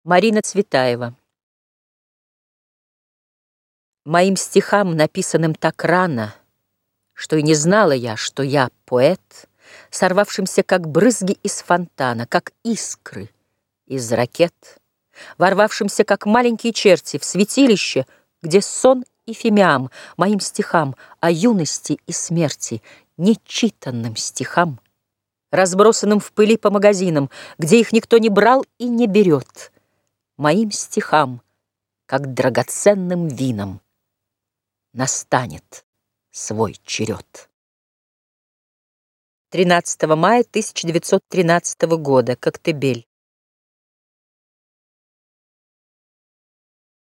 Марина Цветаева. Моим стихам, написанным так рано, что и не знала я, что я поэт, сорвавшимся, как брызги из фонтана, как искры из ракет, ворвавшимся, как маленькие черти, в святилище, где сон и фимиам, моим стихам о юности и смерти, нечитанным стихам, разбросанным в пыли по магазинам, где их никто не брал и не берет, моим стихам, как драгоценным винам, настанет свой черед. 13 мая 1913 года. Коктебель.